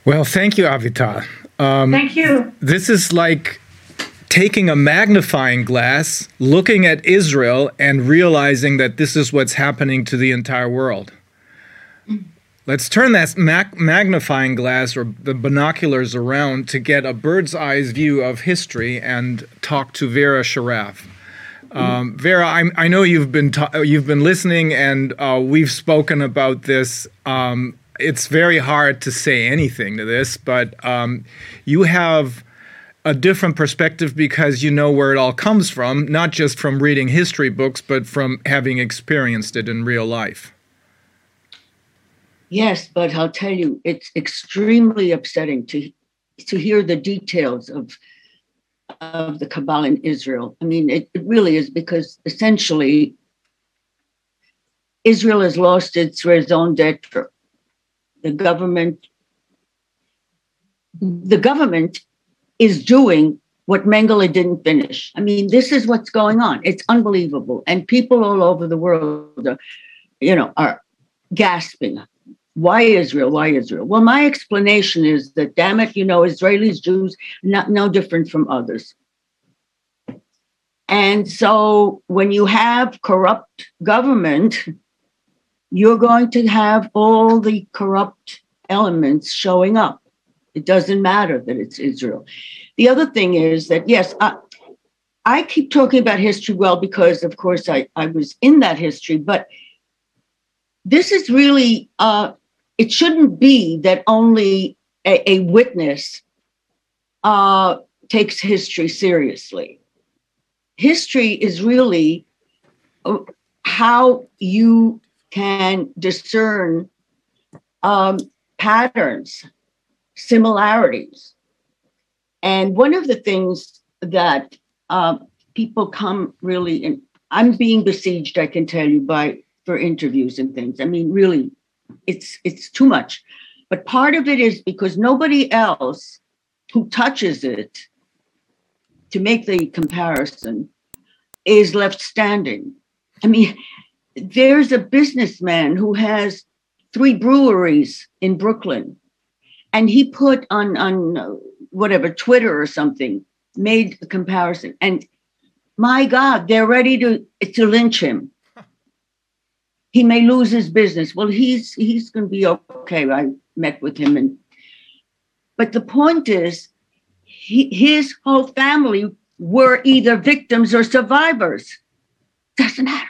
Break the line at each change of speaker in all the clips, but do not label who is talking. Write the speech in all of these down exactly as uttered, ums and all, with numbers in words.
Well, thank you, Avital. Um,
Thank you.
This is like taking a magnifying glass, looking at Israel, and realizing that this is what's happening to the entire world. Let's turn that mag- magnifying glass or the binoculars around to get a bird's eye view of history and talk to Vera Sharav. Um, Vera, I'm, I know you've been ta- you've been listening, and uh, we've spoken about this. Um, it's very hard to say anything to this, but um, you have a different perspective because you know where it all comes from, not just from reading history books, but from having experienced it in real life.
Yes, but I'll tell you, it's extremely upsetting to to hear the details of of the cabal in Israel. I mean, it, it really is, because essentially Israel has lost its raison d'etre. The government, the government is doing what Mengele didn't finish. I mean, this is what's going on. It's unbelievable. And people all over the world are, you know, are gasping. Why Israel? Why Israel? Well, my explanation is that, damn it, you know, Israelis, Jews, not no different from others. And so when you have corrupt government, you're going to have all the corrupt elements showing up. It doesn't matter that it's Israel. The other thing is that, yes, I, I keep talking about history well because, of course, I, I was in that history, but this is really, uh, it shouldn't be that only a, a witness uh, takes history seriously. History is really how you can discern um, patterns, similarities. And one of the things that uh, people come really in, I'm being besieged, I can tell you, by for interviews and things. I mean, really, it's it's too much. But part of it is because nobody else who touches it to make the comparison is left standing. I mean, there's a businessman who has three breweries in Brooklyn, and he put on, on uh, whatever, Twitter or something, made a comparison. And my God, they're ready to, to lynch him. He may lose his business. Well, he's he's going to be okay. I met with him. and But the point is, he, his whole family were either victims or survivors. Doesn't matter.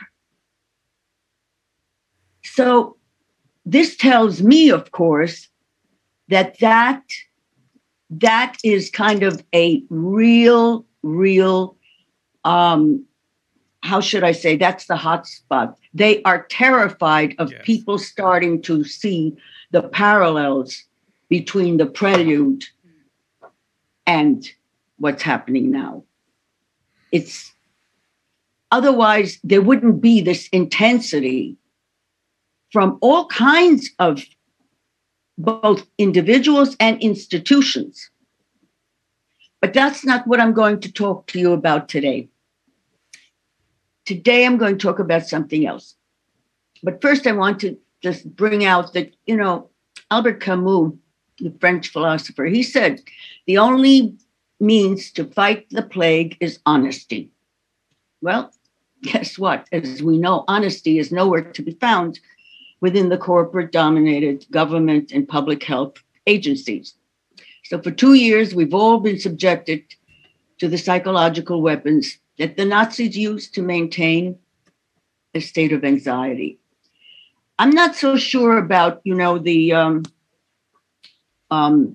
So this tells me, of course, that that, that is kind of a real, real, um, how should I say, that's the hot spot. They are terrified of yes. people starting to see the parallels between the prelude and what's happening now. It's otherwise there wouldn't be this intensity from all kinds of both individuals and institutions. But that's not what I'm going to talk to you about today. Today, I'm going to talk about something else. But first, I want to just bring out that, you know, Albert Camus, the French philosopher, he said, the only means to fight the plague is honesty. Well, guess what? As we know, honesty is nowhere to be found within the corporate-dominated government and public health agencies. So for two years, we've all been subjected to the psychological weapons that the Nazis used to maintain a state of anxiety. I'm not so sure about, you know, the um, um,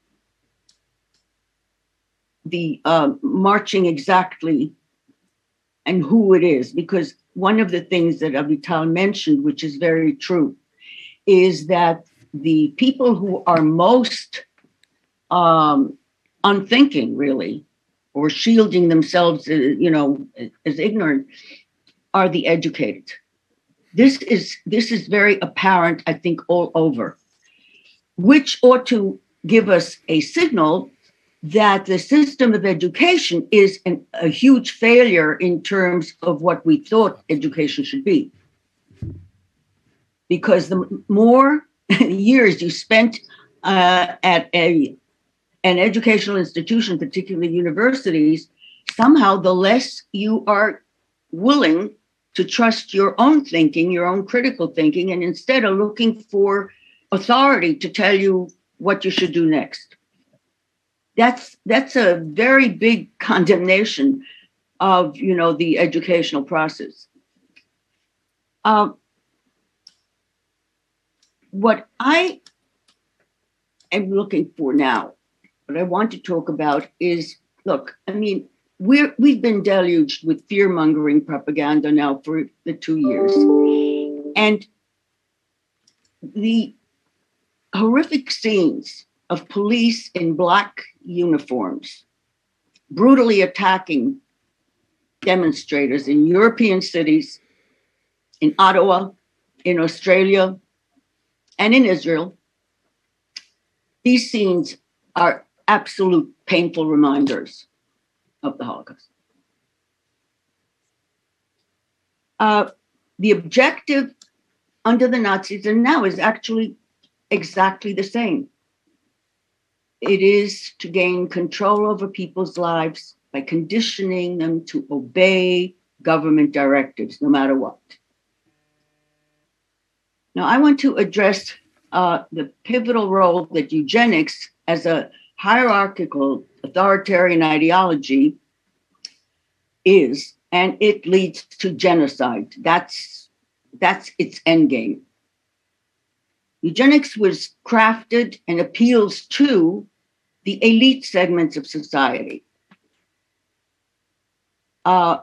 the uh, marching exactly and who it is, because one of the things that Avital mentioned, which is very true, is that the people who are most um, unthinking, really, or shielding themselves, uh, you know, as ignorant, are the educated. This is this is very apparent, I think, all over, which ought to give us a signal that the system of education is an, a huge failure in terms of what we thought education should be. Because the more years you spent uh, at a an educational institution, particularly universities, somehow the less you are willing to trust your own thinking, your own critical thinking, and instead are looking for authority to tell you what you should do next. That's that's a very big condemnation of, you know, the educational process. Uh, what I am looking for now, what I want to talk about is, look, I mean, we're, we've been deluged with fear-mongering propaganda now for the two years. And the horrific scenes of police in black uniforms brutally attacking demonstrators in European cities, in Ottawa, in Australia, and in Israel, these scenes are absolute painful reminders of the Holocaust. Uh, the objective under the Nazis and now is actually exactly the same. It is to gain control over people's lives by conditioning them to obey government directives, no matter what. Now, I want to address uh, the pivotal role that eugenics as a hierarchical authoritarian ideology is, and it leads to genocide. That's, that's its endgame. Eugenics was crafted and appeals to the elite segments of society. Uh,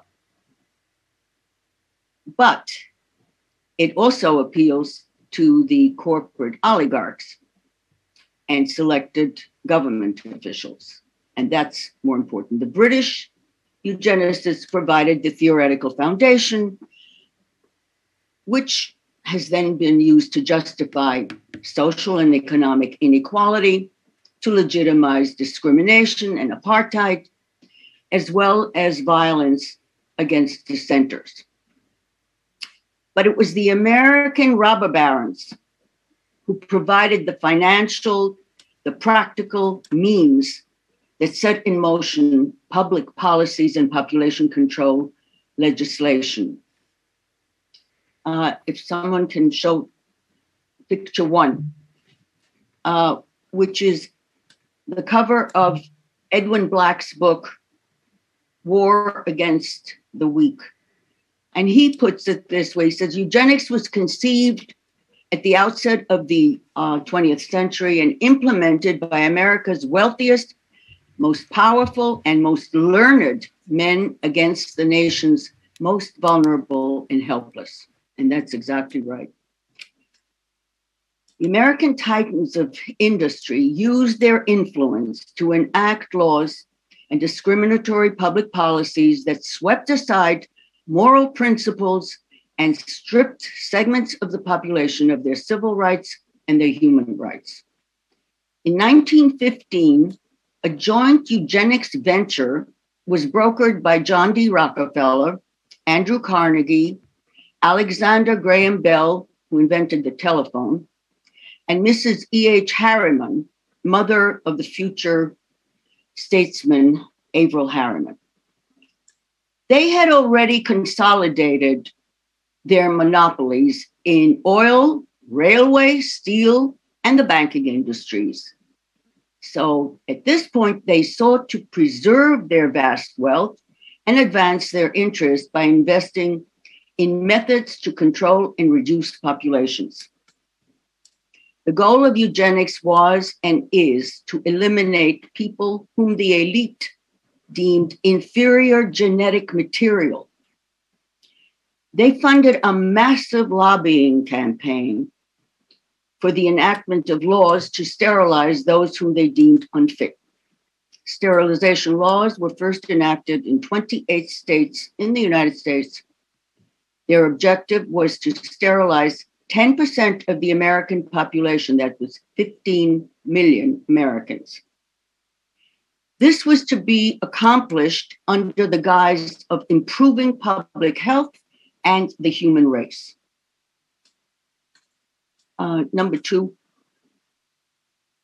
but it also appeals to the corporate oligarchs and selected government officials. And that's more important. The British eugenicists provided the theoretical foundation, which has then been used to justify social and economic inequality, to legitimize discrimination and apartheid, as well as violence against dissenters. But it was the American robber barons who provided the financial, the practical means that set in motion public policies and population control legislation. Uh, if someone can show picture one, uh, which is the cover of Edwin Black's book, War Against the Weak. And he puts it this way, he says, eugenics was conceived at the outset of the uh, twentieth century and implemented by America's wealthiest, most powerful, and most learned men against the nation's most vulnerable and helpless. And that's exactly right. The American titans of industry used their influence to enact laws and discriminatory public policies that swept aside moral principles and stripped segments of the population of their civil rights and their human rights. In nineteen fifteen, a joint eugenics venture was brokered by John D. Rockefeller, Andrew Carnegie, Alexander Graham Bell, who invented the telephone, and Missus E H Harriman, mother of the future statesman Averell Harriman. They had already consolidated their monopolies in oil, railway, steel, and the banking industries. So at this point, they sought to preserve their vast wealth and advance their interest by investing in methods to control and reduce populations. The goal of eugenics was and is to eliminate people whom the elite deemed inferior genetic material. They funded a massive lobbying campaign for the enactment of laws to sterilize those whom they deemed unfit. Sterilization laws were first enacted in twenty-eight states in the United States. Their objective was to sterilize ten percent of the American population, that was fifteen million Americans. This was to be accomplished under the guise of improving public health and the human race. Uh, number two,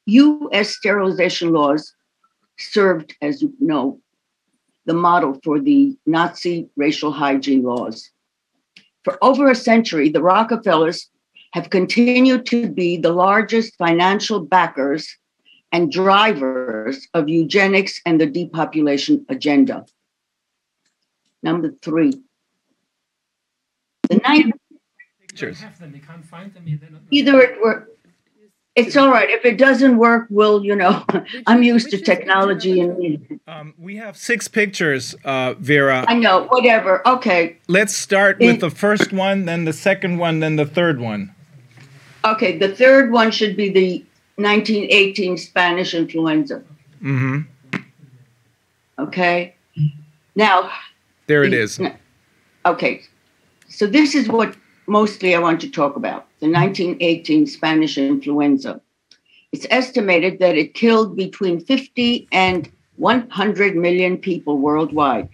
U S sterilization laws served, as you know, the model for the Nazi racial hygiene laws. For over a century, the Rockefellers have continued to be the largest financial backers and drivers of eugenics and the depopulation agenda. Number three. The ninth.
Pictures.
Either it work. It's all right. If it doesn't work, we'll, you know, I'm used to technology and.
Um, we have six pictures, uh, Vera.
I know, whatever. Okay.
Let's start with the first one, then the second one, then the third one.
Okay, the third one should be the nineteen eighteen Spanish influenza.
Mm-hmm.
Okay. Now.
There it is.
Okay. So this is what mostly I want to talk about, the nineteen eighteen Spanish influenza. It's estimated that it killed between fifty and one hundred million people worldwide.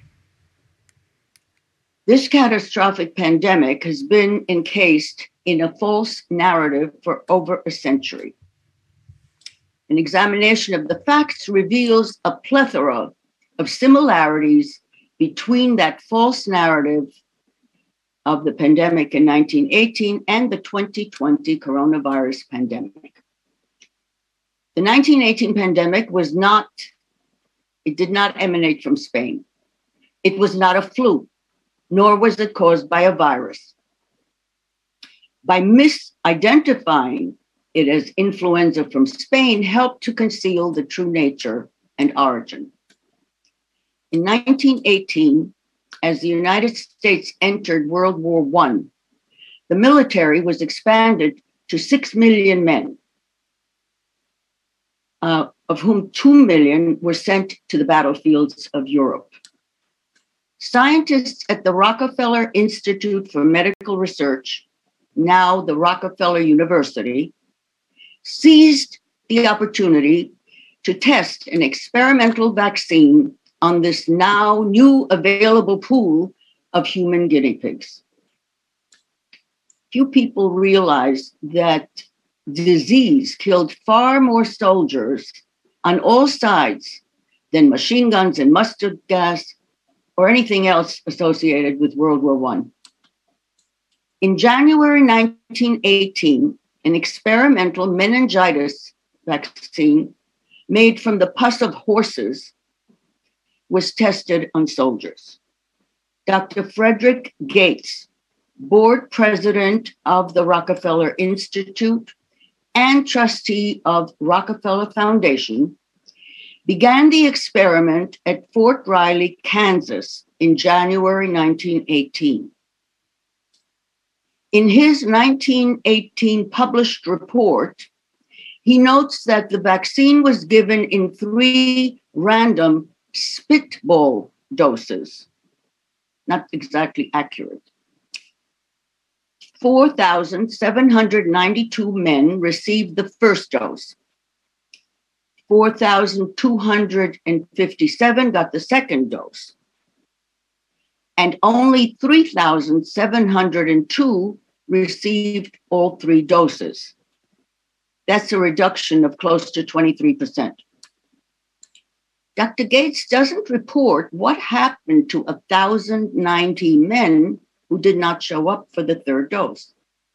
This catastrophic pandemic has been encased in a false narrative for over a century. An examination of the facts reveals a plethora of similarities between that false narrative of the pandemic in nineteen eighteen and the twenty twenty coronavirus pandemic. The nineteen eighteen pandemic was not, it did not emanate from Spain. It was not a flu, nor was it caused by a virus. By misidentifying it as influenza from Spain helped to conceal the true nature and origin. In nineteen eighteen, as the United States entered World War One, the military was expanded to six million men, uh, of whom two million were sent to the battlefields of Europe. Scientists at the Rockefeller Institute for Medical Research, now the Rockefeller University, seized the opportunity to test an experimental vaccine on this now new available pool of human guinea pigs. Few people realize that disease killed far more soldiers on all sides than machine guns and mustard gas or anything else associated with World War One. In January nineteen eighteen, an experimental meningitis vaccine made from the pus of horses was tested on soldiers. Doctor Frederick Gates, board president of the Rockefeller Institute and trustee of Rockefeller Foundation, began the experiment at Fort Riley, Kansas in January nineteen eighteen. In his nineteen eighteen published report, he notes that the vaccine was given in three random spitball doses, not exactly accurate. four thousand seven hundred ninety-two men received the first dose. four thousand two hundred fifty-seven got the second dose. And only three thousand seven hundred two received all three doses. That's a reduction of close to twenty-three percent. Doctor Gates doesn't report what happened to one thousand ninety men who did not show up for the third dose.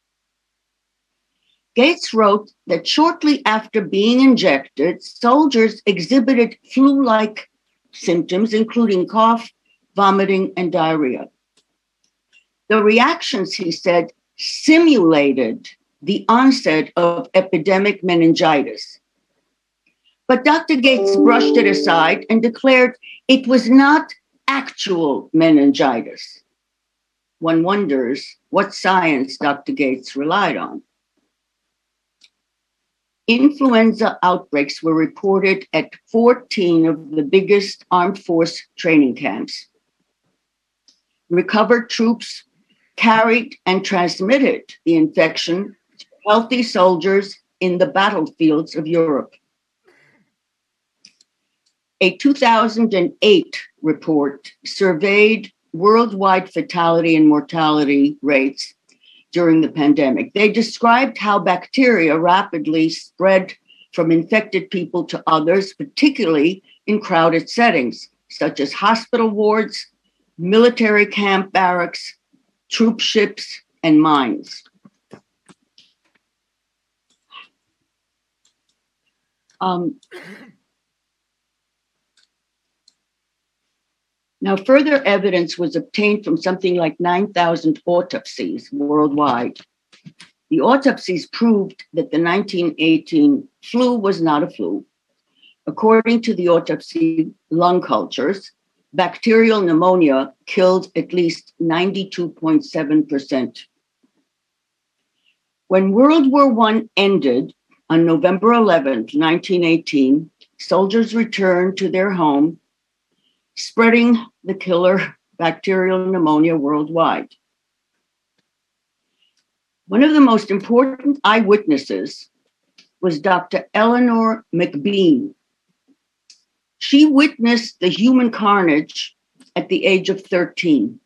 Gates wrote that shortly after being injected, soldiers exhibited flu-like symptoms, including cough, vomiting, and diarrhea. The reactions, he said, simulated the onset of epidemic meningitis. But Doctor Gates brushed it aside and declared it was not actual meningitis. One wonders what science Doctor Gates relied on. Influenza outbreaks were reported at fourteen of the biggest armed force training camps. Recovered troops carried and transmitted the infection to healthy soldiers in the battlefields of Europe. A two thousand eight report surveyed worldwide fatality and mortality rates during the pandemic. They described how bacteria rapidly spread from infected people to others, particularly in crowded settings, such as hospital wards, military camp barracks, troop ships, and mines. Um, now, further evidence was obtained from something like nine thousand autopsies worldwide. The autopsies proved that the nineteen eighteen flu was not a flu. According to the autopsy lung cultures, bacterial pneumonia killed at least ninety-two point seven percent. When World War One ended on November eleventh, nineteen eighteen, soldiers returned to their home, spreading the killer bacterial pneumonia worldwide. One of the most important eyewitnesses was Doctor Eleanor McBean. She witnessed the human carnage at the age of thirteen.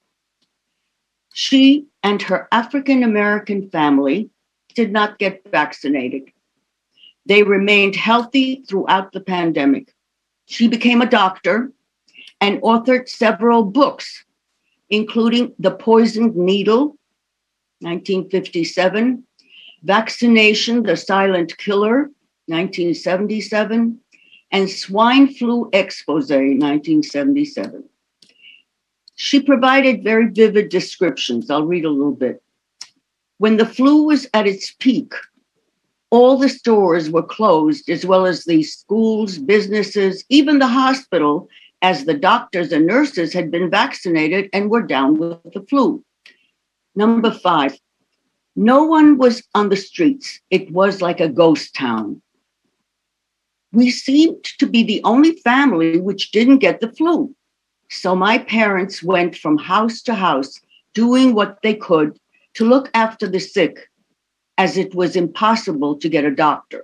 She and her African-American family did not get vaccinated. They remained healthy throughout the pandemic. She became a doctor and authored several books, including The Poisoned Needle, nineteen fifty-seven, Vaccination, the Silent Killer, nineteen seventy-seven, and Swine Flu Expose, nineteen seventy-seven. She provided very vivid descriptions. I'll read a little bit. When the flu was at its peak, all the stores were closed, as well as the schools, businesses, even the hospital, as the doctors and nurses had been vaccinated and were down with the flu. Number five, no one was on the streets. It was like a ghost town. We seemed to be the only family which didn't get the flu. So my parents went from house to house, doing what they could to look after the sick, as it was impossible to get a doctor.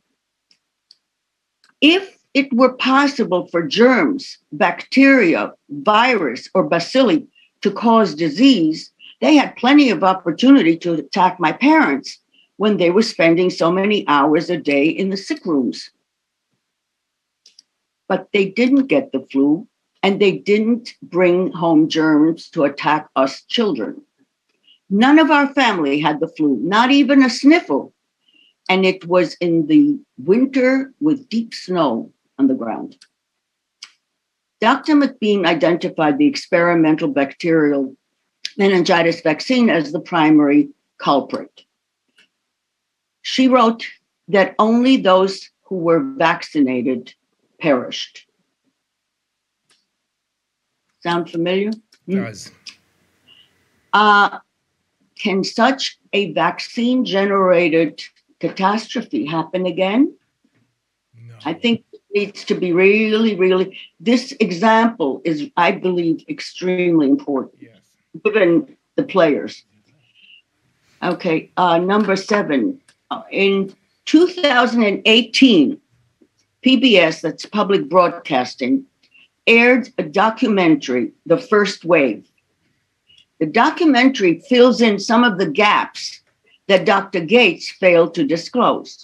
If it were possible for germs, bacteria, virus, or bacilli to cause disease, they had plenty of opportunity to attack my parents when they were spending so many hours a day in the sick rooms. But they didn't get the flu, and they didn't bring home germs to attack us children. None of our family had the flu, not even a sniffle. And it was in the winter with deep snow on the ground. Doctor McBean identified the experimental bacterial meningitis vaccine as the primary culprit. She wrote that only those who were vaccinated perished. Sound familiar?
Does.
Uh, can such a vaccine-generated catastrophe happen again?
No.
I think it needs to be really, really, this example is, I believe, extremely important,
Yes.
given the players. Okay, uh, number seven. Uh, in two thousand eighteen, P B S, that's public broadcasting, aired a documentary, The First Wave. The documentary fills in some of the gaps that Doctor Gates failed to disclose.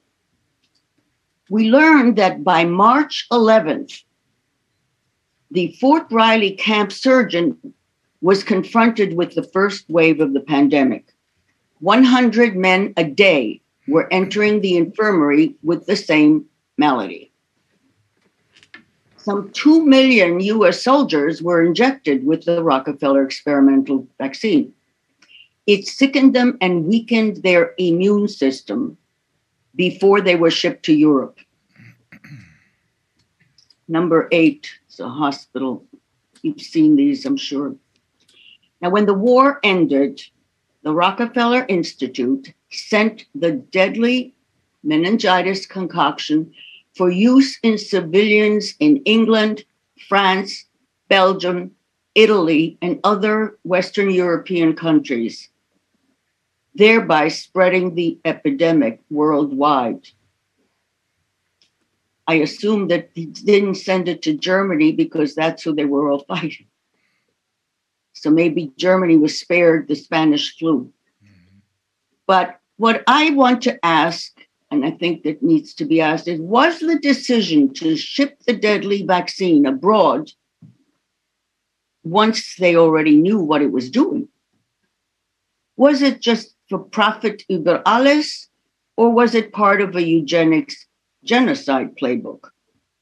We learned that by March eleventh, the Fort Riley camp surgeon was confronted with the first wave of the pandemic. one hundred men a day were entering the infirmary with the same malady. Some two million U S soldiers were injected with the Rockefeller experimental vaccine. It sickened them and weakened their immune system before they were shipped to Europe. Number eight, it's a hospital. You've seen these, I'm sure. Now, when the war ended, the Rockefeller Institute sent the deadly meningitis concoction for use in civilians in England, France, Belgium, Italy, and other Western European countries, thereby spreading the epidemic worldwide. I assume that he didn't send it to Germany because that's who they were all fighting. So maybe Germany was spared the Spanish flu. Mm-hmm. But what I want to ask and I think that needs to be asked, is was the decision to ship the deadly vaccine abroad once they already knew what it was doing? Was it just for profit über alles, or was it part of a eugenics genocide playbook?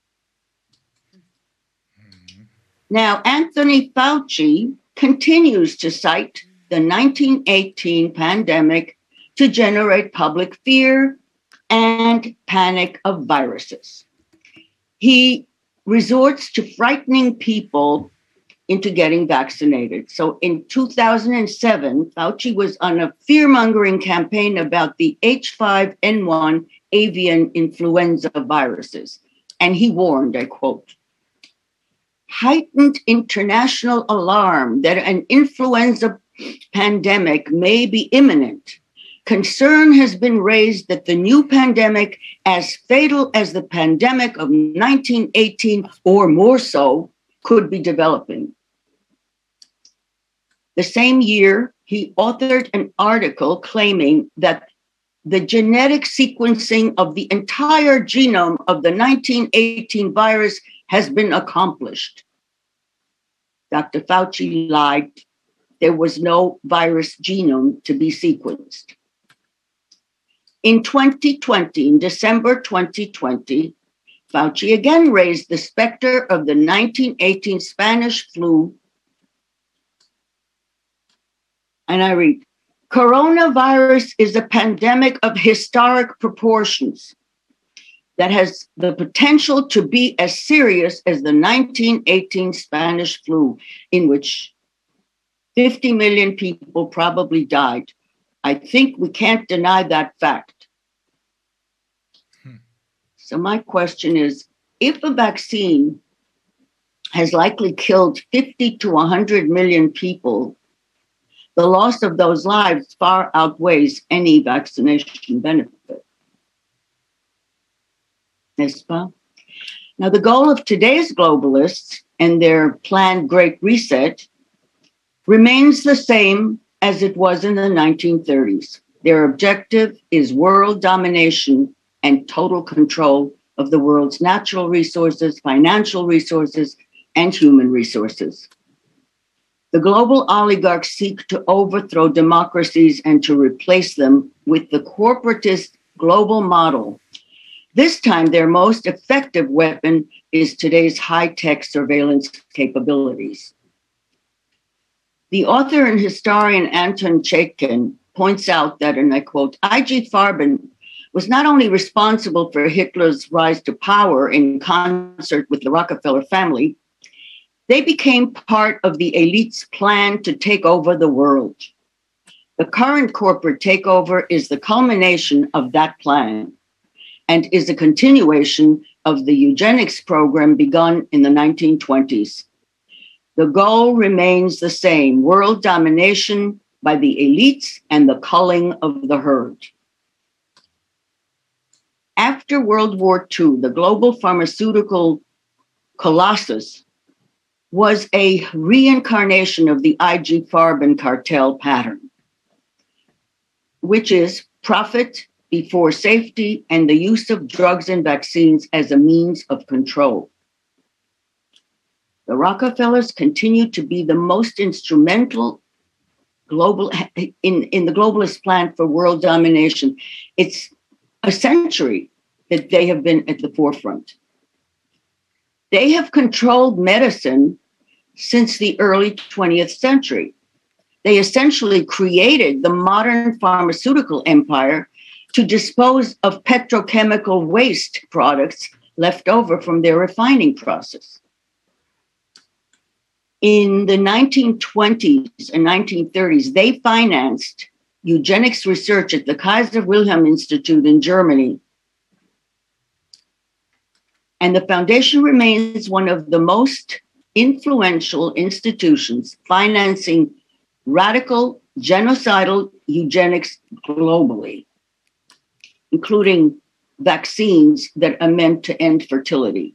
Mm-hmm. Now, Anthony Fauci continues to cite the nineteen eighteen pandemic to generate public fear and panic of viruses. He resorts to frightening people into getting vaccinated. So in two thousand seven, Fauci was on a fear-mongering campaign about the H five N one avian influenza viruses. And he warned, I quote, heightened international alarm that an influenza pandemic may be imminent. Concern has been raised that the new pandemic, as fatal as the pandemic of nineteen eighteen or more so, could be developing. The same year, he authored an article claiming that the genetic sequencing of the entire genome of the nineteen eighteen virus has been accomplished. Doctor Fauci lied. There was no virus genome to be sequenced. In twenty twenty, in December twenty twenty, Fauci again raised the specter of the nineteen eighteen Spanish flu. And I read, coronavirus is a pandemic of historic proportions that has the potential to be as serious as the nineteen eighteen Spanish flu, in which fifty million people probably died. I think we can't deny that fact. Hmm. So my question is, if a vaccine has likely killed fifty to one hundred million people, the loss of those lives far outweighs any vaccination benefit. N'est-ce pas? Now, the goal of today's globalists and their planned Great Reset remains the same as it was in the nineteen thirties. Their objective is world domination and total control of the world's natural resources, financial resources, and human resources. The global oligarchs seek to overthrow democracies and to replace them with the corporatist global model. This time, their most effective weapon is today's high-tech surveillance capabilities. The author and historian Anton Chaikin points out that, and I quote, I G Farben was not only responsible for Hitler's rise to power in concert with the Rockefeller family, they became part of the elite's plan to take over the world. The current corporate takeover is the culmination of that plan and is a continuation of the eugenics program begun in the nineteen twenties. The goal remains the same: world domination by the elites and the culling of the herd. After World War Two, the global pharmaceutical colossus was a reincarnation of the I G Farben cartel pattern, which is profit before safety and the use of drugs and vaccines as a means of control. The Rockefellers continue to be the most instrumental global in, in the globalist plan for world domination. It's a century that they have been at the forefront. They have controlled medicine since the early twentieth century. They essentially created the modern pharmaceutical empire to dispose of petrochemical waste products left over from their refining process. In the nineteen twenties and nineteen thirties, they financed eugenics research at the Kaiser Wilhelm Institute in Germany. And the foundation remains one of the most influential institutions financing radical genocidal eugenics globally, including vaccines that are meant to end fertility.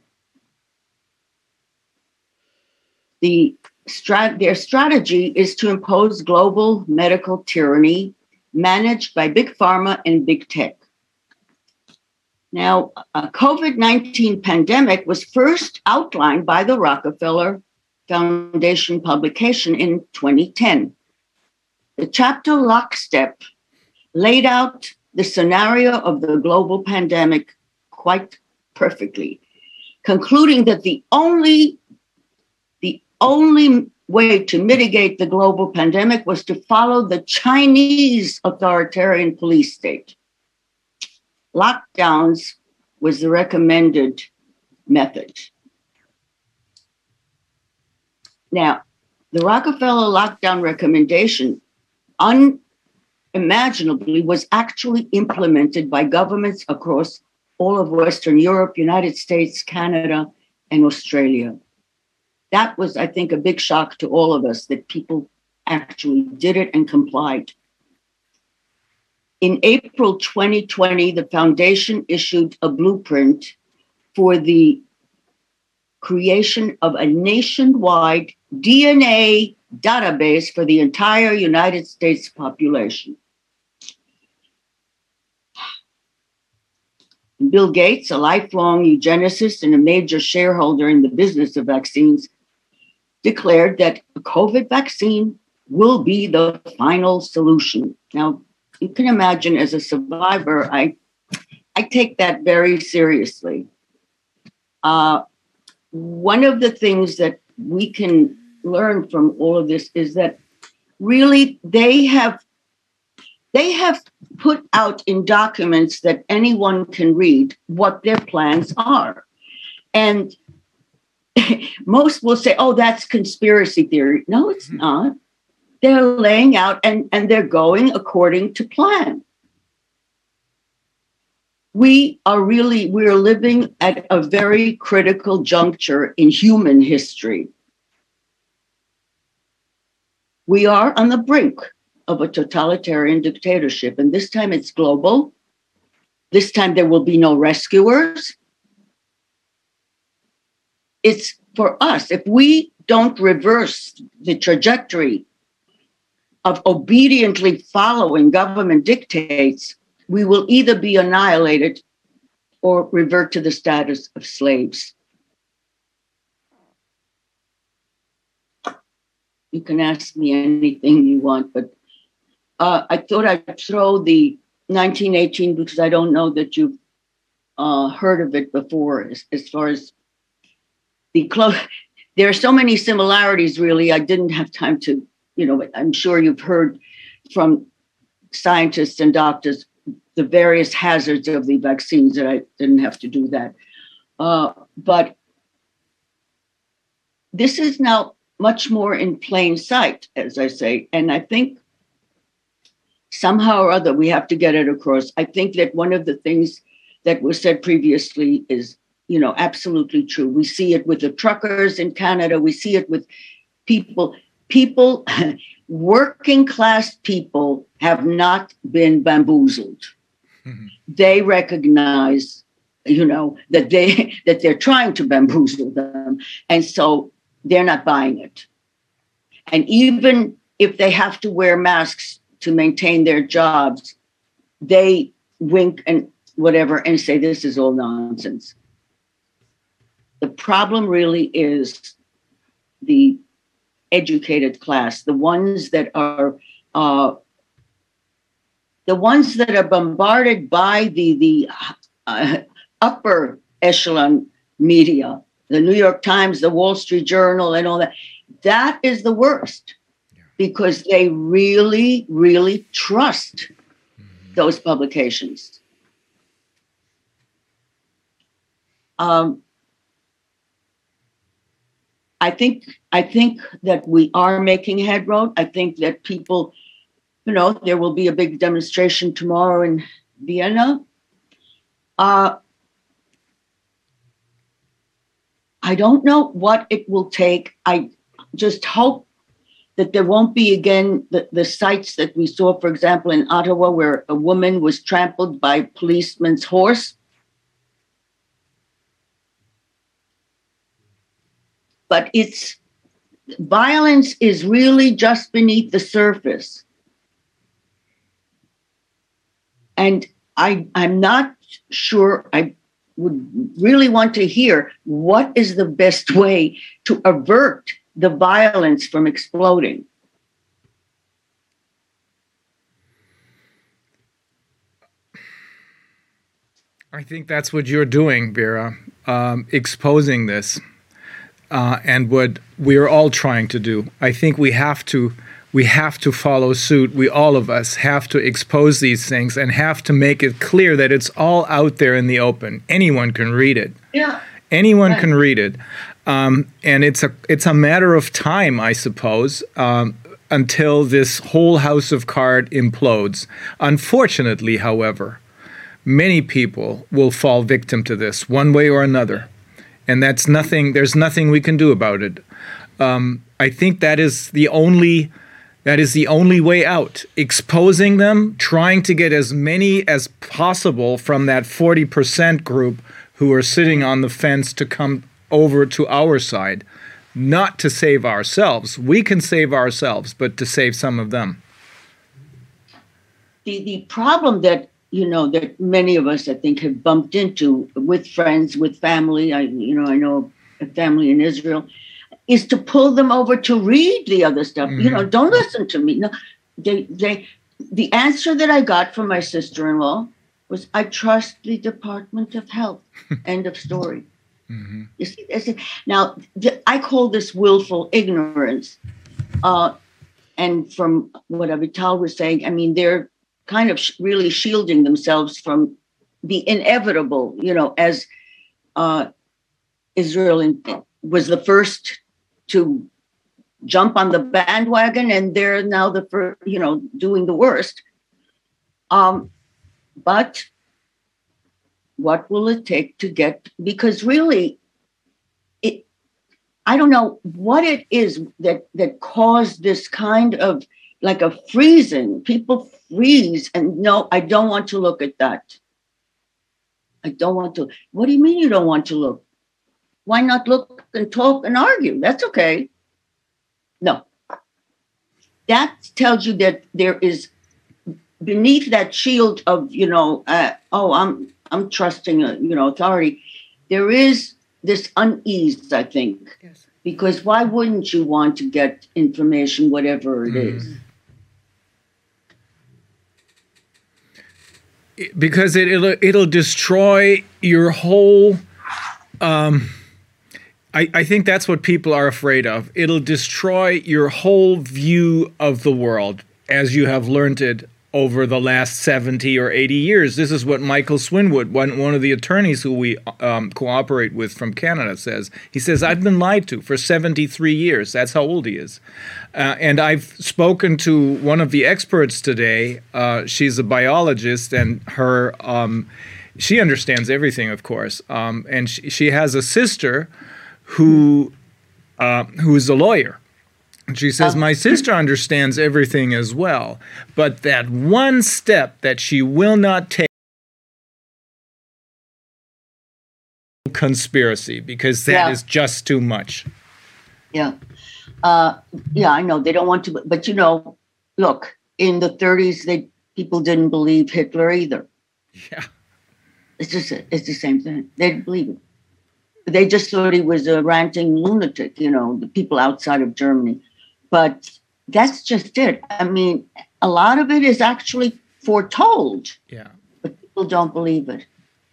The strat- their strategy is to impose global medical tyranny managed by big pharma and big tech. Now, a COVID nineteen pandemic was first outlined by the Rockefeller Foundation publication in twenty ten. The chapter Lockstep laid out the scenario of the global pandemic quite perfectly, concluding that the only, the only way to mitigate the global pandemic was to follow the Chinese authoritarian police state. Lockdowns was the recommended method. Now, the Rockefeller lockdown recommendation unimaginably was actually implemented by governments across all of Western Europe, United States, Canada, and Australia. That was, I think, a big shock to all of us that people actually did it and complied. In April twenty twenty, the foundation issued a blueprint for the creation of a nationwide D N A database for the entire United States population. Bill Gates, a lifelong eugenicist and a major shareholder in the business of vaccines, declared that a COVID vaccine will be the final solution. Now, you can imagine, as a survivor, I, I take that very seriously. Uh, one of the things that we can learn from all of this is that really they have they have put out in documents that anyone can read what their plans are. And most will say, oh, that's conspiracy theory. No, it's not. They're laying out and, and they're going according to plan. We are really, we're living at a very critical juncture in human history. We are on the brink of a totalitarian dictatorship, and this time it's global. This time there will be no rescuers. It's for us. If we don't reverse the trajectory of obediently following government dictates, we will either be annihilated or revert to the status of slaves. You can ask me anything you want, but uh, I thought I'd throw the nineteen eighteen because I don't know that you've uh, heard of it before. As, as far as the close, there are so many similarities. Really, I didn't have time to, you know. I'm sure you've heard from scientists and doctors the various hazards of the vaccines. That I didn't have to do that, uh, but this is now much more in plain sight, as I say. And I think somehow or other we have to get it across. I think that one of the things that was said previously is, you know, absolutely true. We see it with the truckers in Canada. We see it with people, people, working class people have not been bamboozled. Mm-hmm. They recognize, you know, that they that they're trying to bamboozle them. And so they're not buying it. And even if they have to wear masks to maintain their jobs, they wink and whatever and say, this is all nonsense. The problem really is the educated class, the ones that are uh, the ones that are bombarded by the, the uh, upper echelon media, the New York Times, the Wall Street Journal, and all that. That is the worst because they really, really trust mm-hmm. those publications. Um, I think I think that we are making headway. I think that people, you know, there will be a big demonstration tomorrow in Vienna. Uh, I don't know what it will take. I just hope that there won't be again the, the sights that we saw, for example, in Ottawa, where a woman was trampled by a policeman's horse. But it's violence is really just beneath the surface. And I, I'm not sure I would really want to hear what is the best way to avert the violence from exploding.
I think that's what you're doing, Vera, um, exposing this, uh, and what we're all trying to do. I think we have to, we have to follow suit. We, all of us, have to expose these things and have to make it clear that it's all out there in the open. Anyone can read it.
Yeah.
Anyone
Right.
can read it, um, and it's a it's a matter of time, I suppose, um, until this whole house of cards implodes. Unfortunately, however, many people will fall victim to this one way or another, and that's nothing. There's nothing we can do about it. Um, I think that is the only that is the only way out. Exposing them, trying to get as many as possible from that forty percent group who are sitting on the fence to come over to our side, not to save ourselves. We can save ourselves, but to save some of them.
The the problem that you know that many of us I think have bumped into with friends, with family. I you know I know a family in Israel, is to pull them over to read the other stuff. Mm-hmm. You know, don't listen to me. No, they they the answer that I got from my sister-in-law was, I trust the Department of Health. End of story. Mm-hmm. You see, now I call this willful ignorance. Uh, and from what Avital was saying, I mean, they're kind of sh- really shielding themselves from the inevitable, you know, as uh, Israel in, was the first to jump on the bandwagon, and they're now the first, you know, doing the worst. Um, but what will it take to get, because really, it, I don't know what it is that, that caused this kind of like a freezing. People freeze and no, I don't want to look at that. I don't want to. What do you mean you don't want to look? Why not look and talk and argue? That's okay. No. That tells you that there is beneath that shield of, you know, uh, oh, I'm I'm trusting, a, you know, authority. There is this unease, I think, yes. Because why wouldn't you want to get information, whatever it mm. is?
Because it, it'll it'll destroy your whole. Um, I I think that's what people are afraid of. It'll destroy your whole view of the world as you have learned it over the last seventy or eighty years. This is what Michael Swinwood, one, one of the attorneys who we um, cooperate with from Canada, says. He says, I've been lied to for seventy-three years. That's how old he is. Uh, and I've spoken to one of the experts today. Uh, she's a biologist, and her um, she understands everything, of course. Um, and she, she has a sister who uh, who's a lawyer. And she says, my sister understands everything as well, but that one step that she will not take, conspiracy, because that yeah. is just too much.
Yeah. Uh, yeah, I know. They don't want to, but you know, look, in the thirties, they people didn't believe Hitler either.
Yeah.
It's just, it's the same thing. They didn't believe it. They just thought he was a ranting lunatic, you know, the people outside of Germany. But that's just it. I mean, a lot of it is actually foretold.
Yeah.
But people don't believe it.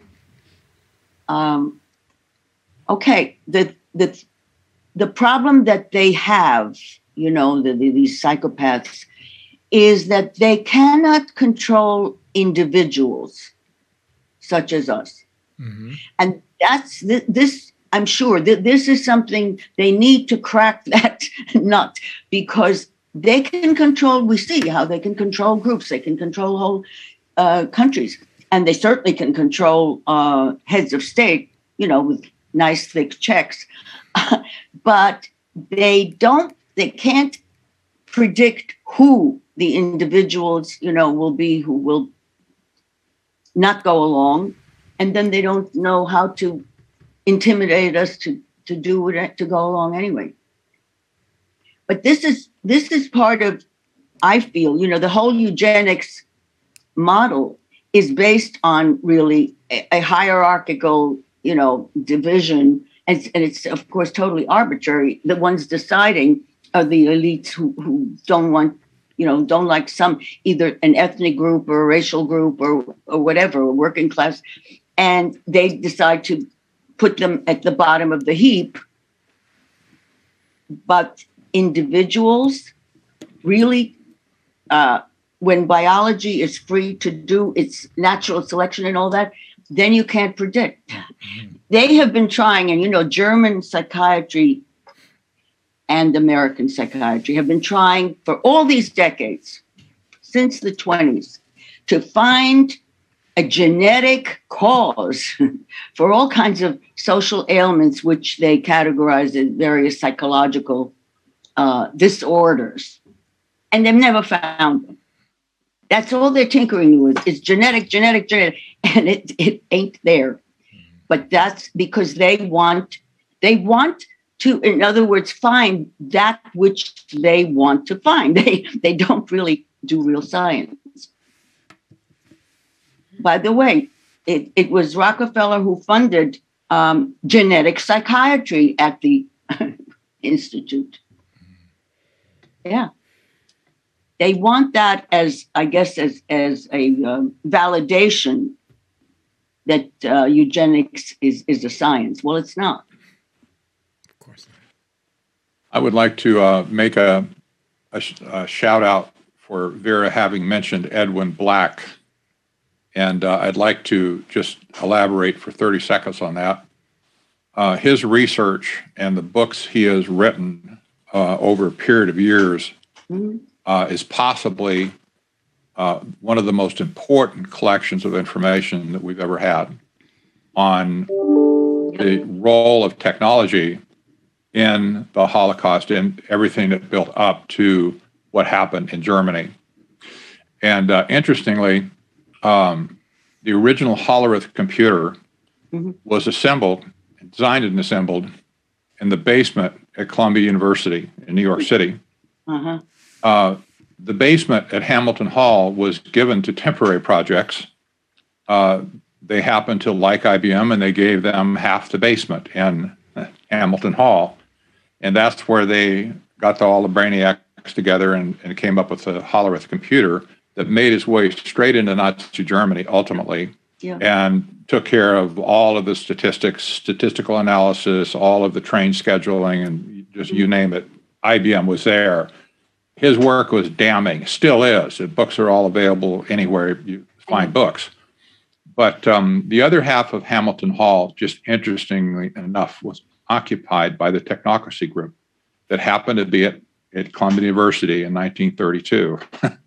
Um, okay. The the the problem that they have, you know, the, the, these psychopaths, is that they cannot control individuals such as us. Mm-hmm. And that's th- this. I'm sure that this is something they need to crack that nut, because they can control, we see how they can control groups, they can control whole uh, countries, and they certainly can control uh, heads of state, you know, with nice thick checks. But they don't, they can't predict who the individuals, you know, will be who will not go along. And then they don't know how to intimidate us to, to do it, to go along anyway. But this is this is part of, I feel, you know, the whole eugenics model is based on really a, a hierarchical, you know, division. And, and it's, of course, totally arbitrary. The ones deciding are the elites who, who don't want, you know, don't like some, either an ethnic group or a racial group or, or whatever, a working class. And they decide to put them at the bottom of the heap. But individuals really, uh, when biology is free to do its natural selection and all that, then you can't predict. They have been trying, and you know, German psychiatry and American psychiatry have been trying for all these decades, since the twenties, to find a genetic cause for all kinds of social ailments, which they categorize as various psychological uh, disorders. And they've never found them. That's all they're tinkering with is genetic, genetic, genetic, and it, it ain't there. But that's because they want, they want to, in other words, find that which they want to find. They, they don't really do real science. By the way, it, it was Rockefeller who funded um, genetic psychiatry at the Institute. Yeah. They want that as, I guess, as, as a um, validation that uh, eugenics is, is a science. Well, it's not.
Of course not.
I would like to uh, make a, a, sh- a shout out for Vera having mentioned Edwin Black. And uh, I'd like to just elaborate for thirty seconds on that. Uh, his research and the books he has written uh, over a period of years mm-hmm. uh, is possibly uh, one of the most important collections of information that we've ever had on the role of technology in the Holocaust and everything that built up to what happened in Germany. And uh, interestingly, Um, the original Hollerith computer mm-hmm. was assembled, designed and assembled in the basement at Columbia University in New York City. Uh-huh. Uh, the basement at Hamilton Hall was given to temporary projects. Uh, they happened to like I B M, and they gave them half the basement in Hamilton Hall. And that's where they got the, all the brainiacs together and, and came up with the Hollerith computer that made its way straight into Nazi Germany ultimately, yeah. and took care of all of the statistics, statistical analysis, all of the train scheduling, and just you name it. I B M was there. His work was damning, still is. The books are all available anywhere you find books. But um, the other half of Hamilton Hall, just interestingly enough, was occupied by the technocracy group that happened to be at, at Columbia University in nineteen thirty-two.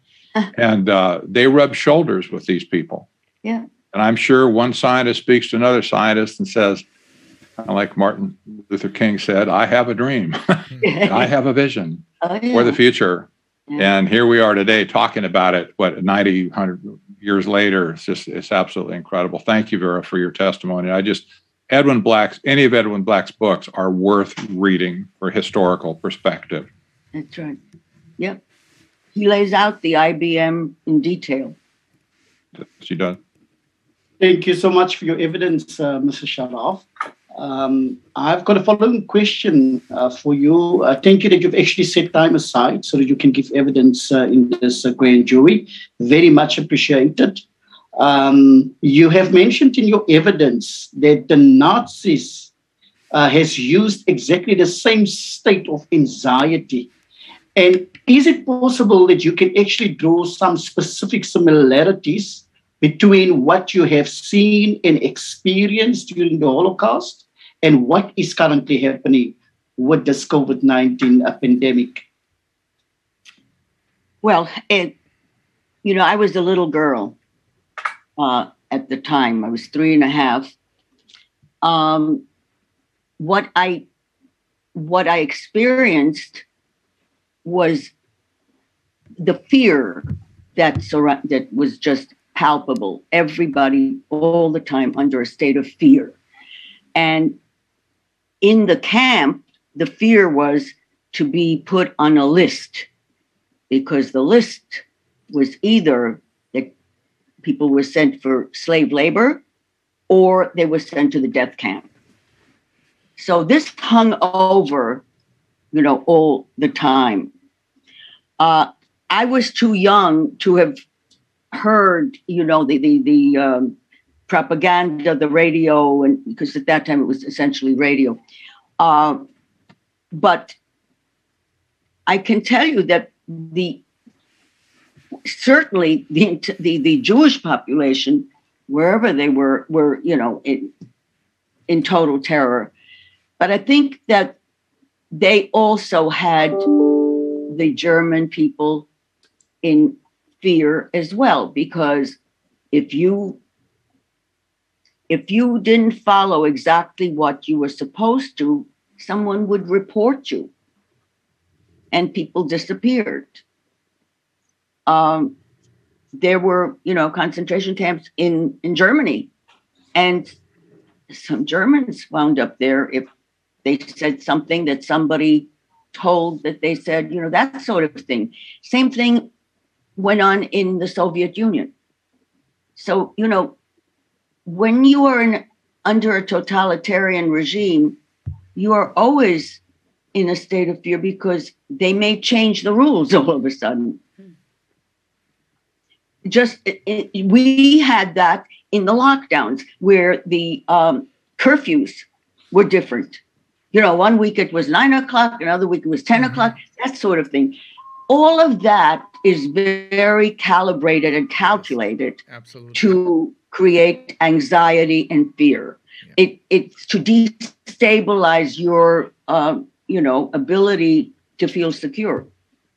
And uh, they rub shoulders with these people.
Yeah.
And I'm sure one scientist speaks to another scientist and says, kind of like Martin Luther King said, I have a dream. I have a vision oh, yeah. for the future. Yeah. And here we are today talking about it, what, ninety, one hundred years later. It's just, it's absolutely incredible. Thank you, Vera, for your testimony. I just, Edwin Black's, any of Edwin Black's books are worth reading for historical perspective.
That's right. Yep. He lays out the I B M in detail.
She does.
Thank you so much for your evidence, uh, Missus Sharaf. Um, I've got a following question uh, for you. Uh, thank you that you've actually set time aside so that you can give evidence uh, in this uh, grand jury. Very much appreciated. Um, you have mentioned in your evidence that the Nazis uh, has used exactly the same state of anxiety. And is it possible that you can actually draw some specific similarities between what you have seen and experienced during the Holocaust and what is currently happening with this COVID nineteen pandemic?
Well, it, you know, I was a little girl uh, at the time. I was three and a half. Um, what I what I experienced was the fear that surra- that was just palpable. Everybody all the time under a state of fear. And in the camp, the fear was to be put on a list, because the list was either that people were sent for slave labor or they were sent to the death camp. So this hung over, you know, all the time. Uh, I was too young to have heard, you know, the the the um, propaganda, the radio, and because at that time it was essentially radio. Uh, but I can tell you that the certainly the the, the Jewish population, wherever they were, were you know in in total terror. But I think that they also had the German people in fear as well, because if you if you didn't follow exactly what you were supposed to, someone would report you, and people disappeared. Um, there were, you know, concentration camps in, in Germany, and some Germans wound up there if they said something that somebody told that they said, you know, that sort of thing. Same thing went on in the Soviet Union. So, you know, when you are in, under a totalitarian regime, you are always in a state of fear because they may change the rules all of a sudden. Just it, it, we had that in the lockdowns where the um, curfews were different. You know, one week it was nine o'clock, another week it was ten mm-hmm. o'clock, that sort of thing. All of that is very calibrated and calculated Absolutely. To create anxiety and fear. Yeah. It it's to destabilize your, uh, you know, ability to feel secure.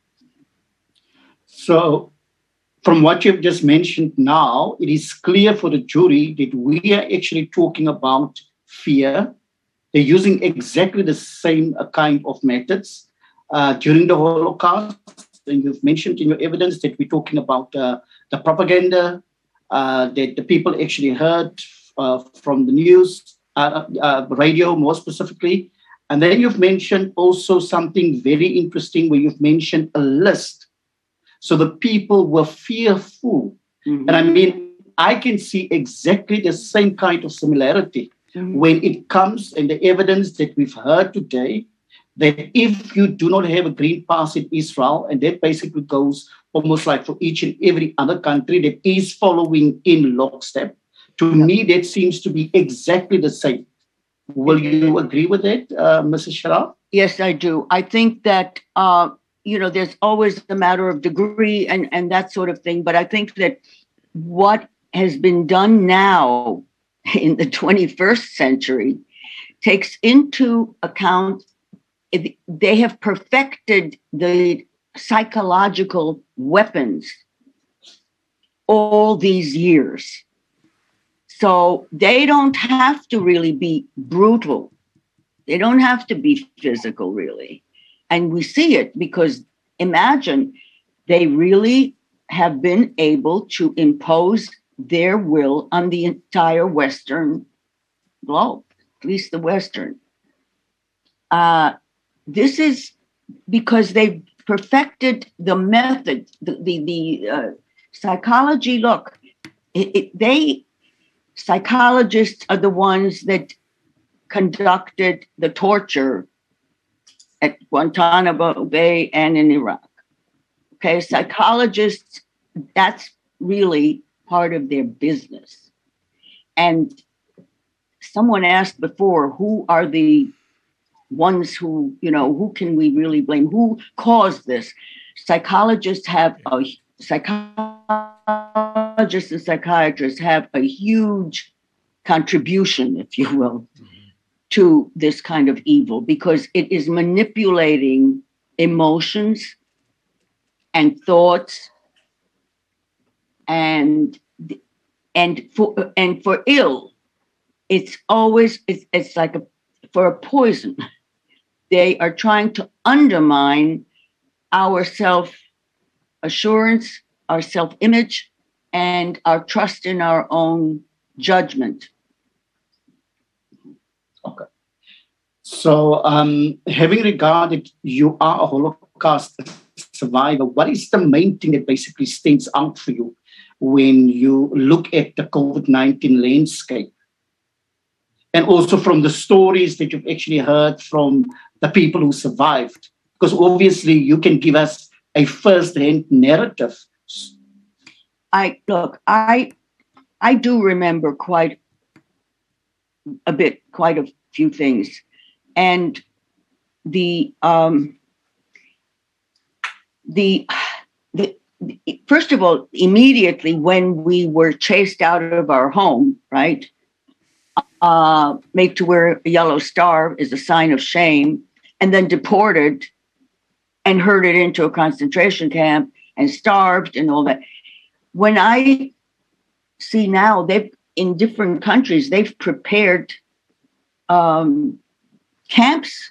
So, from what you've just mentioned now, it is clear for the jury that we are actually talking about fear. They're using exactly the same kind of methods uh, during the Holocaust. And you've mentioned in your evidence that we're talking about uh, the propaganda uh, that the people actually heard uh, from the news, uh, uh, radio more specifically. And then you've mentioned also something very interesting where you've mentioned a list. So the people were fearful. Mm-hmm. And I mean, I can see exactly the same kind of similarity mm-hmm. when it comes in the evidence that we've heard today, that if you do not have a green pass in Israel, and that basically goes almost like for each and every other country that is following in lockstep, to yeah. me, that seems to be exactly the same. Will you agree with that, uh, Missus Sharaf?
Yes, I do. I think that, uh, you know, there's always a matter of degree and, and that sort of thing. But I think that what has been done now in the twenty-first century takes into account, they have perfected the psychological weapons all these years. So they don't have to really be brutal. They don't have to be physical, really. And we see it because imagine they really have been able to impose their will on the entire Western globe, at least the Western. Uh, this is because they've perfected the method, the, the, the uh, psychology. Look, it, it, they, psychologists are the ones that conducted the torture at Guantanamo Bay and in Iraq. Okay, psychologists, that's really part of their business. And someone asked before, who are the ones who, you know, who can we really blame? Who caused this? Psychologists have a psychologists and psychiatrists have a huge contribution, if you will, mm-hmm. to this kind of evil, because it is manipulating emotions and thoughts, and and for and for ill, it's always it's, it's like a for a poison. They are trying to undermine our self-assurance, our self-image, and our trust in our own judgment.
Okay. So, um, having regarded you are a Holocaust survivor, what is the main thing that basically stands out for you when you look at the COVID nineteen landscape? And also from the stories that you've actually heard from the people who survived, because obviously you can give us a first-hand narrative.
I look, I I do remember quite a bit, quite a few things. And the um the the first of all, immediately when we were chased out of our home, right? Uh, made to wear a yellow star is a sign of shame, and then deported and herded into a concentration camp and starved and all that. When I see now, they've in different countries, they've prepared um, camps,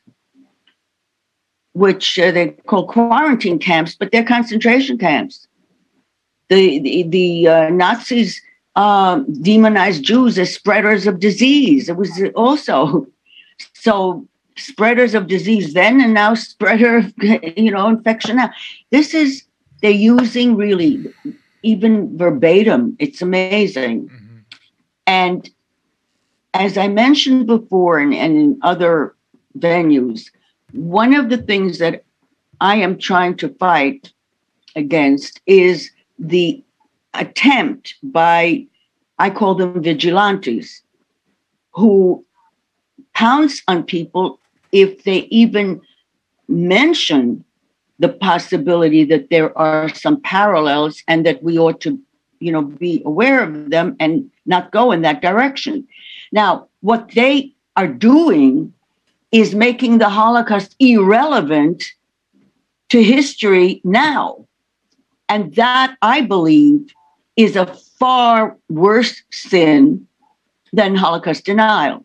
which uh, they call quarantine camps, but they're concentration camps. The the, the uh, Nazis Um, demonized Jews as spreaders of disease. It was also so spreaders of disease then, and now spreader of, you know, infection now. This is, they're using really even verbatim. It's amazing. Mm-hmm. And as I mentioned before, and, and in other venues, one of the things that I am trying to fight against is the attempt by, I call them vigilantes, who pounce on people if they even mention the possibility that there are some parallels and that we ought to, you know, be aware of them and not go in that direction. Now, what they are doing is making the Holocaust irrelevant to history now. And that, I believe, is a far worse sin than Holocaust denial,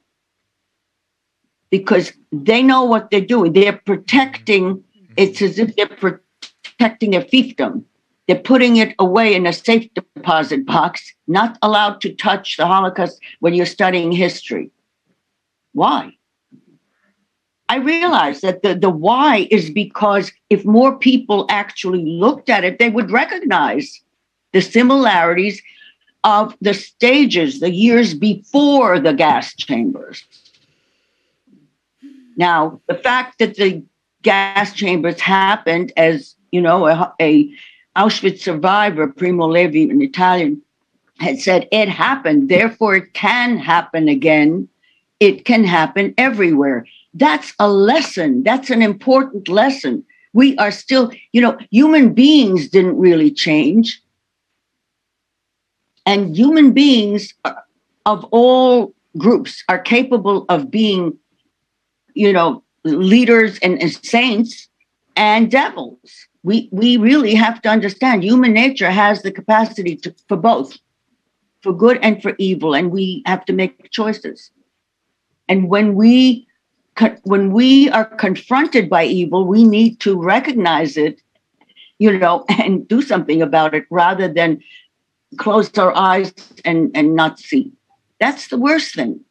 because they know what they're doing. They're protecting, it's as if they're protecting their fiefdom. They're putting it away in a safe deposit box, not allowed to touch the Holocaust when you're studying history. Why? I realize that the, the why is because if more people actually looked at it, they would recognize the similarities of the stages, the years before the gas chambers. Now, the fact that the gas chambers happened, as you know, a, a Auschwitz survivor, Primo Levi, an Italian, had said, it happened, therefore it can happen again. It can happen everywhere. That's a lesson. That's an important lesson. We are still, you know, human beings didn't really change. And human beings of all groups are capable of being, you know, leaders and, and saints and devils. We we really have to understand human nature has the capacity to, for both, for good and for evil, and we have to make choices. And when we when we are confronted by evil, we need to recognize it, you know, and do something about it rather than close our eyes and, and not see. That's the worst thing.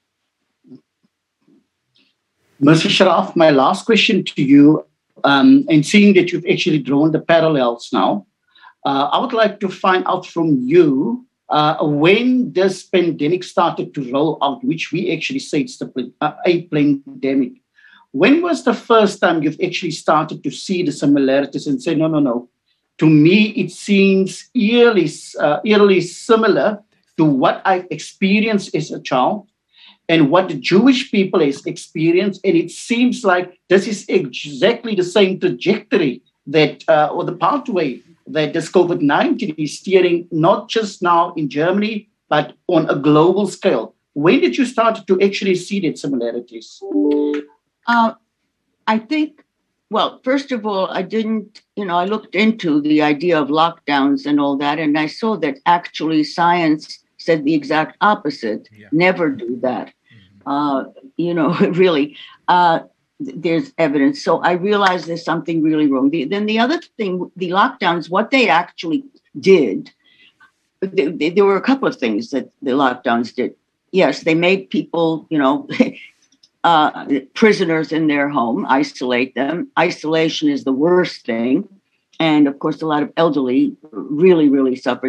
Mister Sharaf, my last question to you, um, and seeing that you've actually drawn the parallels now, uh, I would like to find out from you uh, when this pandemic started to roll out, which we actually say it's the, uh, a pandemic. When was the first time you've actually started to see the similarities and say, no, no, no, to me, it seems eerily, uh, eerily similar to what I've experienced as a child and what the Jewish people has experienced. And it seems like this is exactly the same trajectory that, uh, or the pathway that this COVID nineteen is steering, not just now in Germany, but on a global scale. When did you start to actually see that similarities?
Uh, I think, well, first of all, I didn't, you know, I looked into the idea of lockdowns and all that, and I saw that actually science said the exact opposite. Yeah. Never do that. Mm-hmm. Uh, you know, really, uh, there's evidence. So I realized there's something really wrong. The, then the other thing, the lockdowns, what they actually did, they, they, there were a couple of things that the lockdowns did. Yes, they made people, you know, uh, prisoners in their home, isolate them. Isolation is the worst thing. And of course, a lot of elderly really, really suffered. They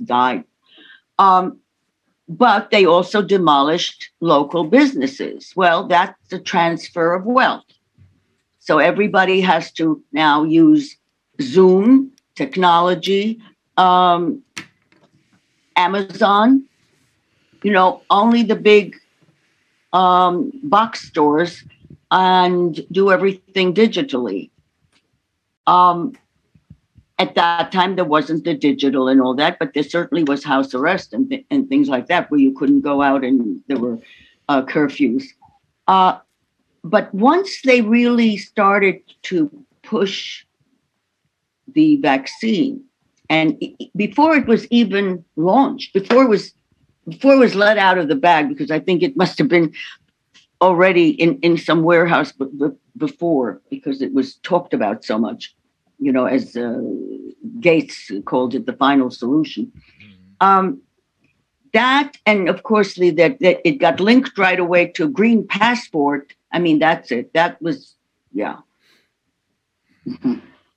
died. Um, but they also demolished local businesses. Well, that's the transfer of wealth. So everybody has to now use Zoom, technology, um, Amazon, you know, only the big um, box stores, and do everything digitally. Um, at that time, there wasn't the digital and all that, but there certainly was house arrest and, th- and things like that, where you couldn't go out and there were uh, curfews. Uh, but once they really started to push the vaccine, and before it was even launched, before it was before it was let out of the bag, because I think it must have been already in, in some warehouse b- b- before, because it was talked about so much, you know, as uh, Gates called it, the final solution. Um, that, and of course, the, that, that it got linked right away to green passport. I mean, that's it. That was, yeah. Mm-hmm.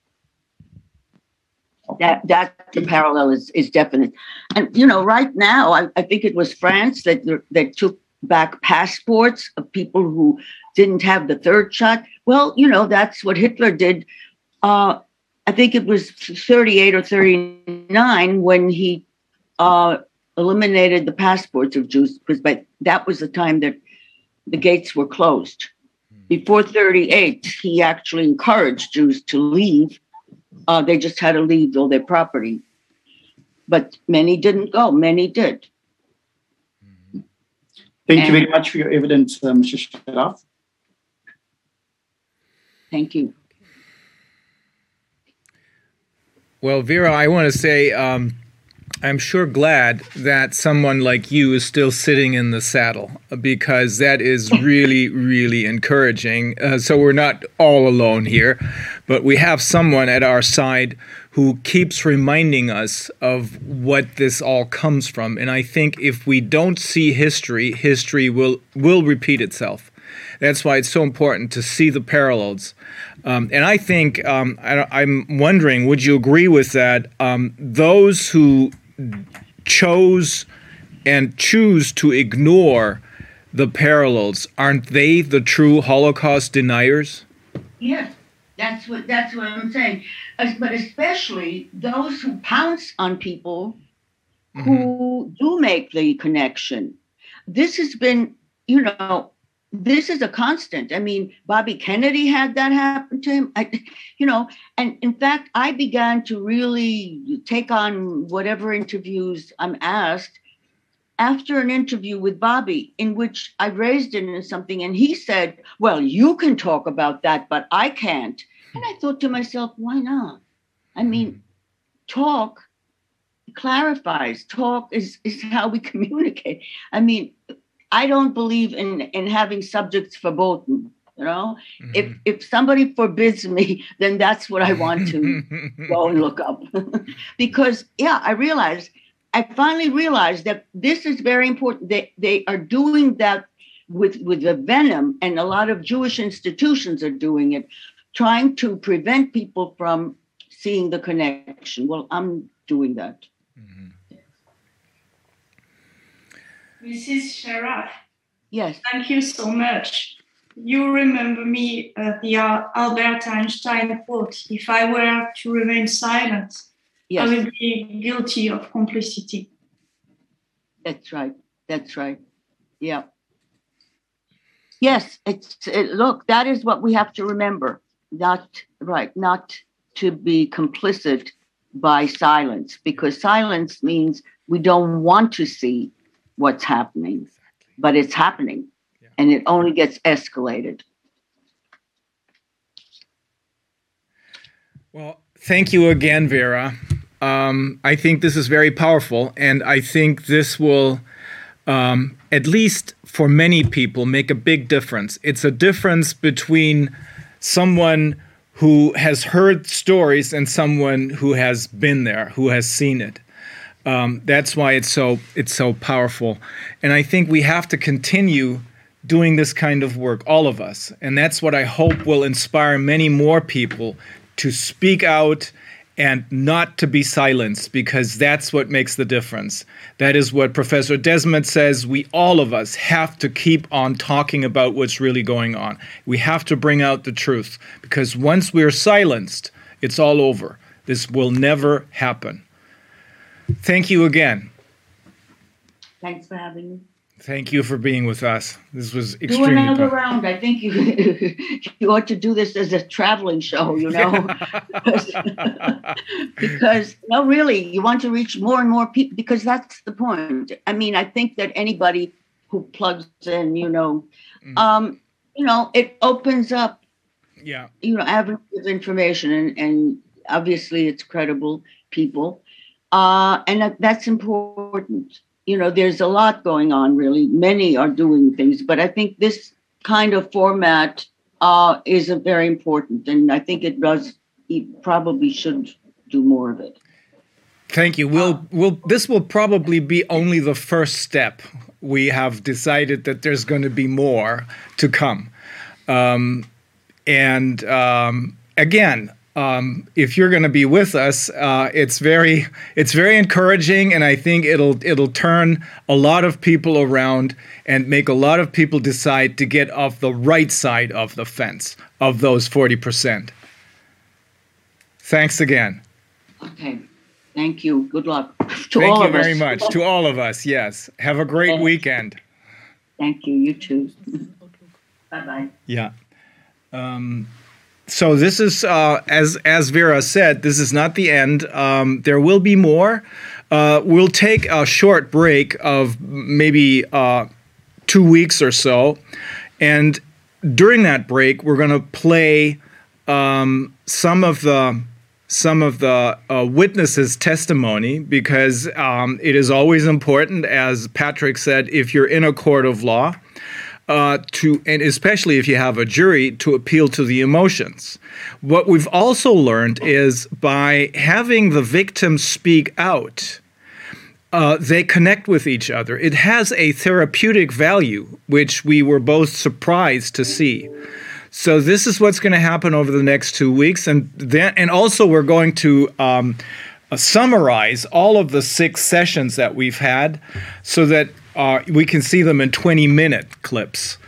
That that the parallel is, is definite. And, you know, right now, I, I think it was France that that took back passports of people who didn't have the third shot. Well, you know, that's what Hitler did. Uh, I think it was thirty-eight or thirty-nine when he uh, eliminated the passports of Jews, because by, that was the time that the gates were closed. Before thirty-eight, he actually encouraged Jews to leave. Uh, they just had to leave all their property. But many didn't go. Many did.
Thank
And,
you very much for your evidence, uh, Mister Sharaf.
Thank you.
Well, Vera, I want to say um, I'm sure glad that someone like you is still sitting in the saddle, because that is really, really encouraging. Uh, so we're not all alone here, but we have someone at our side who keeps reminding us of what this all comes from. And I think if we don't see history, history will, will repeat itself. That's why it's so important to see the parallels. Um, and I think, um, I, I'm wondering, would you agree with that? Um, those who chose and choose to ignore the parallels, aren't they the true Holocaust deniers?
Yes, that's what that's what I'm saying. As, but especially those who pounce on people who mm-hmm. do make the connection. This has been, you know, this is a constant. I mean, Bobby Kennedy had that happen to him. I, you know, and in fact, I began to really take on whatever interviews I'm asked after an interview with Bobby, in which I raised it into something, and he said, well, you can talk about that, but I can't. And I thought to myself, why not? I mean, talk clarifies. Talk is, is how we communicate. I mean, I don't believe in, in having subjects verboten, you know? Mm-hmm. If if somebody forbids me, then that's what I want to go and look up. Because, yeah, I realized, I finally realized that this is very important. They, they are doing that with, with the venom, and a lot of Jewish institutions are doing it, trying to prevent people from seeing the connection. Well, I'm doing that.
Missus Sharaf.
Yes.
Thank you so much. You remember me uh, the uh, Albert Einstein quote, if I were to remain silent,
yes.
I would be guilty of complicity.
That's right. That's right. Yeah. Yes, it's it, look, that is what we have to remember. Not right, not to be complicit by silence, because silence means we don't want to see what's happening, exactly. But it's happening, yeah. And it only gets escalated.
Well, thank you again, Vera. Um, I think this is very powerful, and I think this will, um, at least for many people, make a big difference. It's a difference between someone who has heard stories and someone who has been there, who has seen it. Um, that's why it's so it's so powerful. And I think we have to continue doing this kind of work, all of us. And that's what I hope will inspire many more people to speak out and not to be silenced, because that's what makes the difference. That is what Professor Desmond says. We, all of us, have to keep on talking about what's really going on. We have to bring out the truth, because once we're silenced, it's all over. This will never happen. Thank you again.
Thanks for having me.
Thank you for being with us. This was
Do
extremely
another
fun.
round. I think you you ought to do this as a traveling show, you know, because, because no, really, you want to reach more and more people, because that's the point. I mean, I think that anybody who plugs in, you know, mm. um, you know, it opens up,
yeah,
you know, avenues of information, and, and obviously it's credible people, uh, and that, that's important. You know, there's a lot going on, really. Many are doing things, but I think this kind of format uh, is a very important, and I think it does. It probably should do more of it.
Thank you. We'll, we'll, this will probably be only the first step. We have decided that there's going to be more to come. Um, and um, again, Um, if you're going to be with us, uh, it's very, it's very encouraging, and I think it'll it'll turn a lot of people around and make a lot of people decide to get off the right side of the fence of those forty percent. Thanks again.
Okay, thank you. Good luck to
Thank
all
you
of
very
us.
much to all of us. Yes, have a great
Thanks.
weekend.
Thank you. You too. Bye bye.
Yeah. Um, So this is, uh, as as Vera said, this is not the end. Um, there will be more. Uh, we'll take a short break of maybe uh, two weeks or so, and during that break, we're going to play um, some of the some of the uh, witnesses' testimony, because um, it is always important, as Patrick said, if you're in a court of law. Uh, to and especially if you have a jury, to appeal to the emotions. What we've also learned is by having the victims speak out, uh, they connect with each other. It has a therapeutic value, which we were both surprised to see. So this is what's going to happen over the next two weeks, and then and also we're going to um, uh, summarize all of the six sessions that we've had, so that Uh, we can see them in twenty minute clips.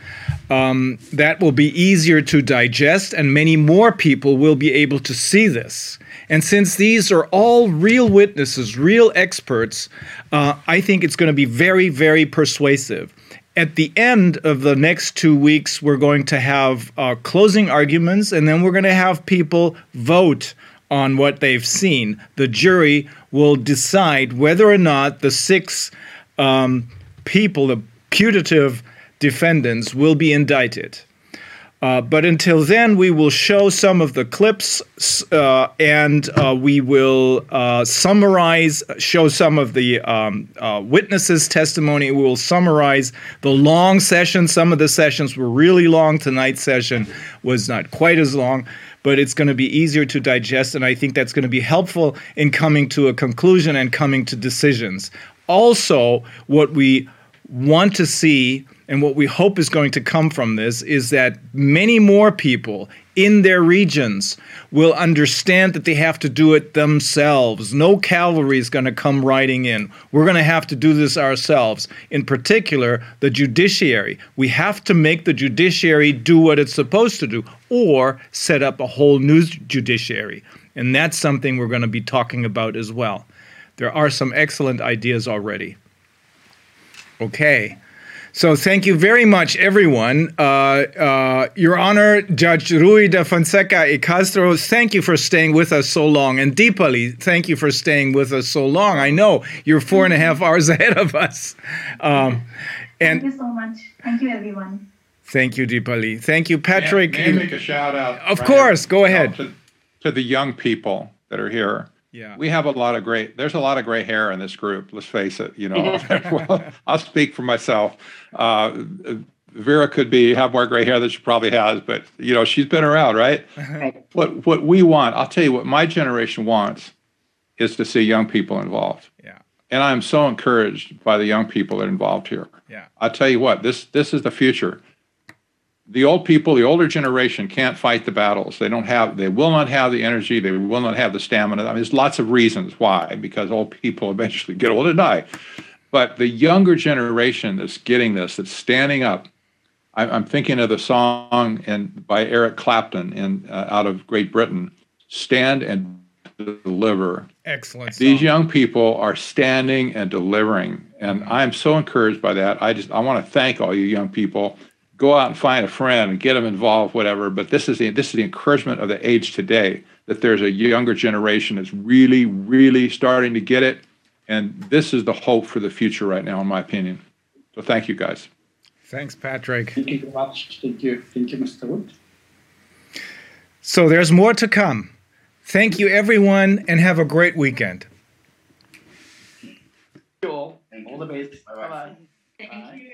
Um, that will be easier to digest, and many more people will be able to see this. And since these are all real witnesses, real experts, uh, I think it's going to be very, very persuasive. At the end of the next two weeks, we're going to have uh, closing arguments, and then we're going to have people vote on what they've seen. The jury will decide whether or not the six um, people, the putative defendants, will be indicted. Uh, but until then, we will show some of the clips, uh, and uh, we will uh, summarize, show some of the um, uh, witnesses' testimony. We will summarize the long sessions. Some of the sessions were really long. Tonight's session was not quite as long, but it's going to be easier to digest, and I think that's going to be helpful in coming to a conclusion and coming to decisions. Also, what we want to see, and what we hope is going to come from this, is that many more people in their regions will understand that they have to do it themselves. No cavalry is going to come riding in. We're going to have to do this ourselves. In particular, the judiciary. We have to make the judiciary do what it's supposed to do, or set up a whole new judiciary. And that's something we're going to be talking about as well. There are some excellent ideas already. Okay, so thank you very much, everyone. Uh, uh, Your Honor, Judge Rui de Fonseca y Castro, thank you for staying with us so long. And Deepali, thank you for staying with us so long. I know you're four and a half hours ahead of us. Um, and
thank you so much. Thank you, everyone.
Thank you, Deepali. Thank you, Patrick.
May, may I make a shout out?
Of
right
course,
here,
go ahead.
To, to the young people that are here.
Yeah.
We have a lot of great, there's a lot of gray hair in this group, let's face it, you know. Well, I'll speak for myself. Uh, Vera could be have more gray hair than she probably has, but, you know, she's been around, right? What what we want, I'll tell you what my generation wants is to see young people involved.
Yeah.
And I'm so encouraged by the young people that are involved here.
Yeah.
I'll tell you what, this this is the future. the old people, the older generation can't fight the battles. They don't have, they will not have the energy. They will not have the stamina. I mean, there's lots of reasons why, because old people eventually get old and die. But the younger generation that's getting this, that's standing up. I, I'm thinking of the song and by Eric Clapton in uh, out of Great Britain, "Stand and Deliver."
Excellent song.
These young people are standing and delivering, and I'm so encouraged by that. I just I want to thank all you young people. Go out and find a friend and get them involved, whatever. But this is the this is the encouragement of the age today, that there's a younger generation that's really, really starting to get it, and this is the hope for the future right now, in my opinion. So thank you, guys.
Thanks, Patrick.
Thank you very much. Thank you. Thank you, Mister Wood.
So there's more to come. Thank you, everyone, and have a great weekend.
Thank you all. All the best. Bye-bye.
Thank you.